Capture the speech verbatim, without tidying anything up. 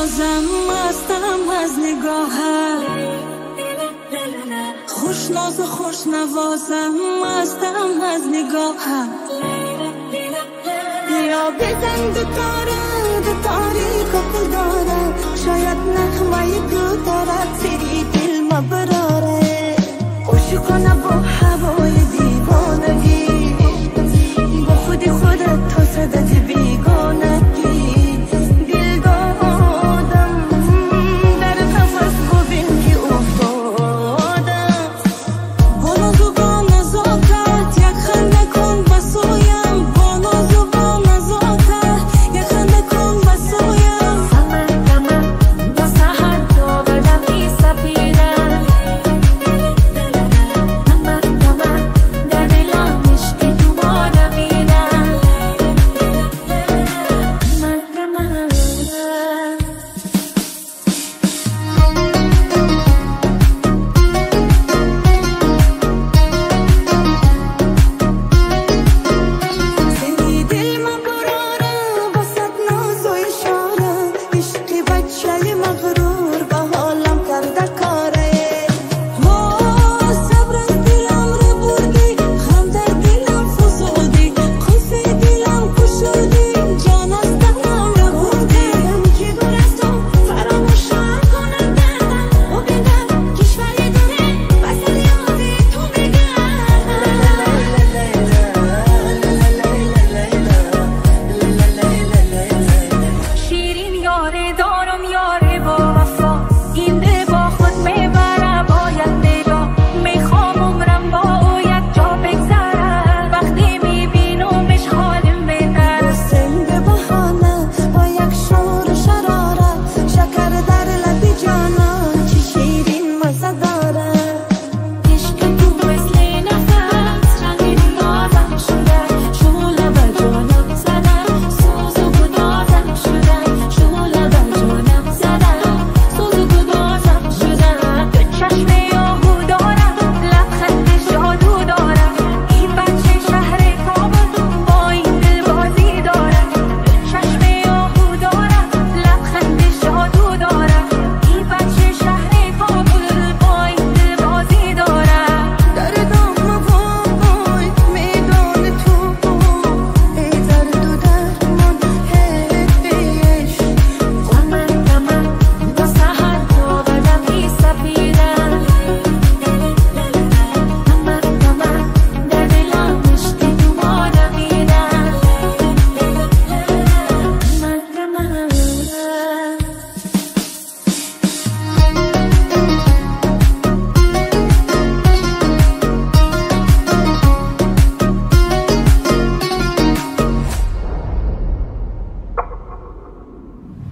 نوازم مستم از نگاهم، خوش ناز و خوش نوازم مستم از نگاهم. بیا بزن دوتاره دوتاری کپل داره، شاید نغمه دو دارد سری دل ما براره. عاشقانه با هوای دیوانگی، با خودی خودت تو صدت